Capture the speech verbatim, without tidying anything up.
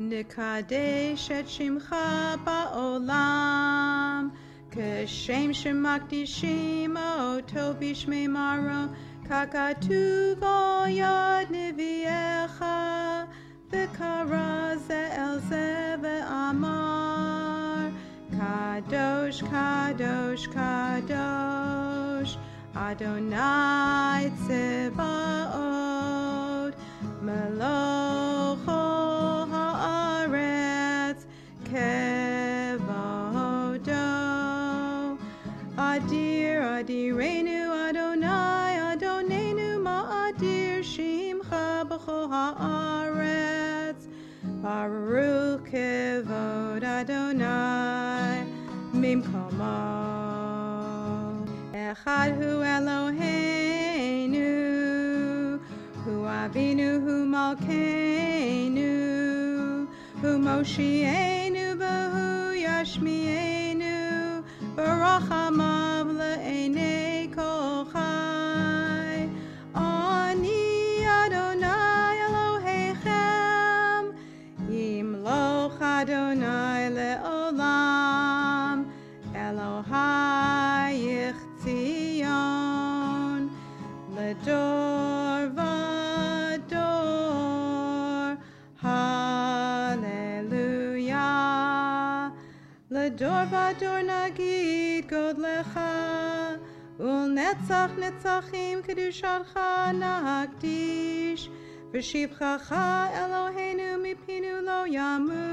נקדש את שמך בעולם, כשם שמקדישים אותו בשמי מרום, ככתוב על יד נביאך, וקרא זה אל זה ואמר, קדוש, קדוש, קדוש, אדוני צבאות, מלוכו הארץ כבודו. אדיר אדירנו אדוני אדוננו, מה אדיר שמך בכל הארץ, ברוך כבוד אדוני ממקומו. אחד הוא אלוהינו, הוא אבינו, הוא מלכנו, הוא מושיענו והוא ישמיענו, ברחמיו לעיני כל חי. אני אדוני אלוהיכם, ימלוך אדוני לעולם, אלוהייך ציון, לדור ודור, הללויה. לדור ודור נגיד גודלך, ולנצח נצחים קדושתך נקדיש, ושבחך אלוהינו מפינו לא ימות.